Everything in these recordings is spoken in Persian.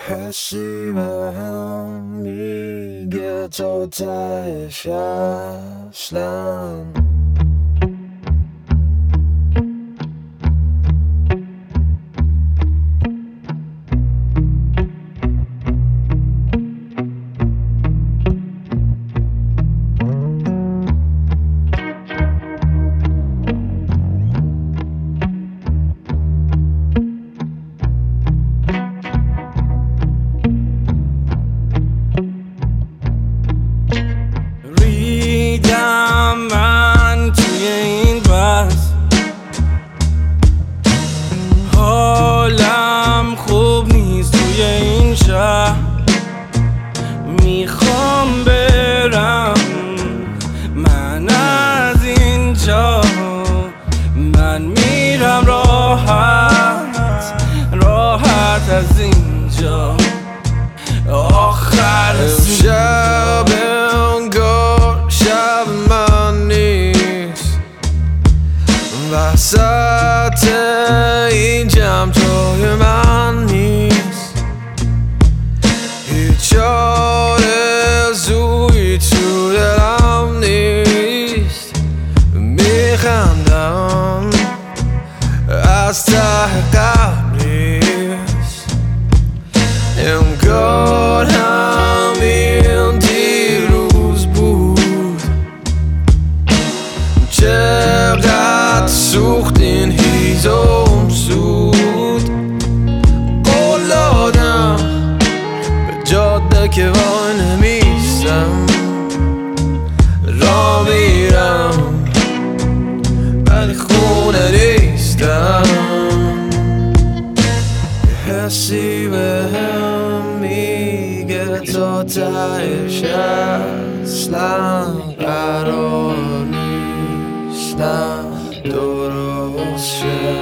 حسی به هم میگه تا تهش اصلا من توی این بس حالم خوب نیست توی این شهر میخوام برم من از اینجا من میرم راحت از اینجا آخر شب وسط این جمع توی من نیست هیچ آرزویی تو دلم نیست میخندم از ته قلب نیست انگار همین دیروز بود چقدر سوخت این هیزم سود قول دادم به جاده که وای نمیستم را میرم ولی خونه نیستم حسی به هم میگه تا تهش اصلا قرار نیستم درست شه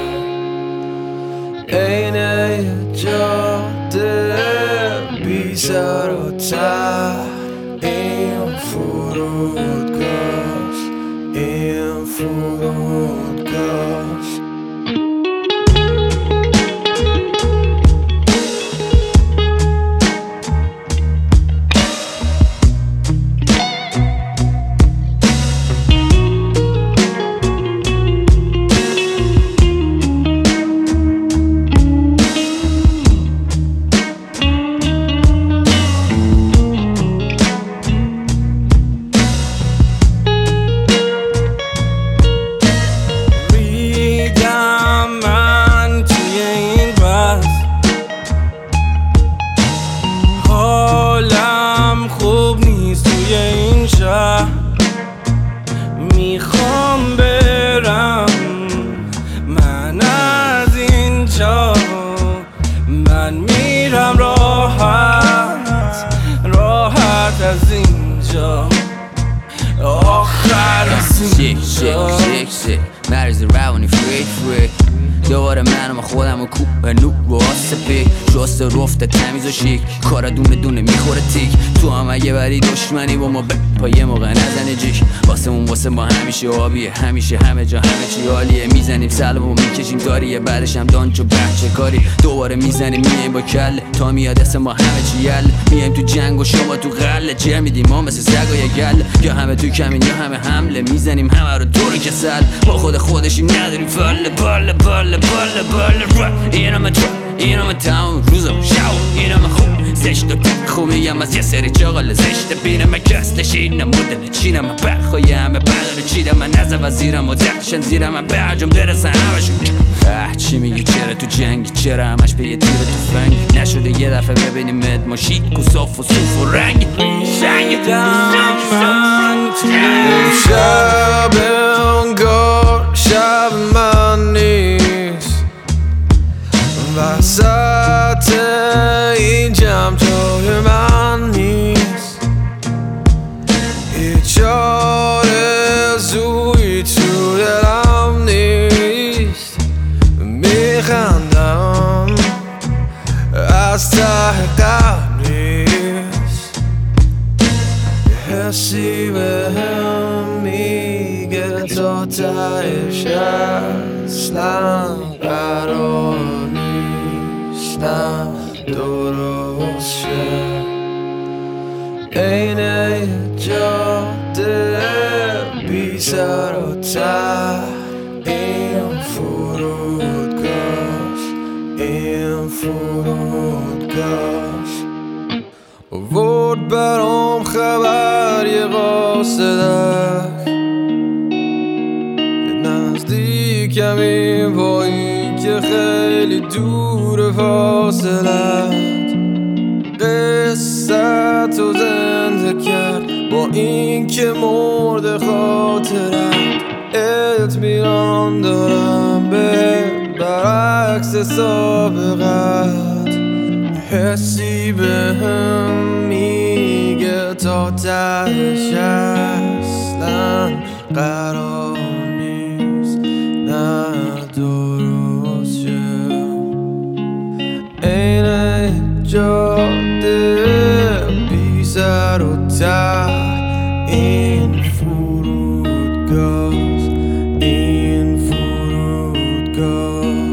عین یه جاده بی سر و ته این فرودگاه خوب نیست توی این شهر میخوام برم من از اینجا من میرم راحت از اینجا آخر از اینجا مریض روانی فری دوباره من خودم و کوه نو و آسپی شسته رفته تمیز و شیک کارا دونه میخوره تیک تو هم اگه بری دشمنی با ما پا یه موقع نزنه جیک واسه ما همیشه آبیه همیشه همه جا همه چی عالیه میزنیم سلب و میکشیم داریه بعدش هم دانچ و بچه کاری دوباره میزنیم میایم با کله تا میاد اسم ما همه چی یله میایم تو جنگ و شما تو غله چه میدیم ما مثل سگ و یه گله یا همه تو کمین یا همه حمله میزنیم همه رو دور کسل با خودشیم نداریم باله اینم تاون روزم شاو اینم خوب زشت و خوب میگم از یه سری چاقال زشت بینم کس نشینم مدل چینم برخوای همه بدن چیدم من نزم و زیرم و دخشن زیرم من برجم درسن همشون چی میگی چرا تو جنگی چرا همش به یه تیر تفنگ نشده یه دفعه ببینیم اد ما شیک و صاف و صوف و رنگ شنگ من شب انگار شب من نیست وسط این جمع توی من نیست هیچ آرزویی تو دلم نیست میخندم از ته قلب نیست حسی به هم میگه تا تهش اصلا قرار نیستم درست درست شه عین جاده بی سر و ته این فرودگاهست این فرودگاهست آورد برام خبر یه قاصدک که نزدیکمی با این که خیلی دور فاصلت قصت و زنده کرد با این که مرد خاطرت اطمینان دارم به برعکس سابقت حسی به هم میگه تا تهش اصلا قرار نیست نه درست شه عین جاده بی سر و ته این فرودگاهست این فرودگاه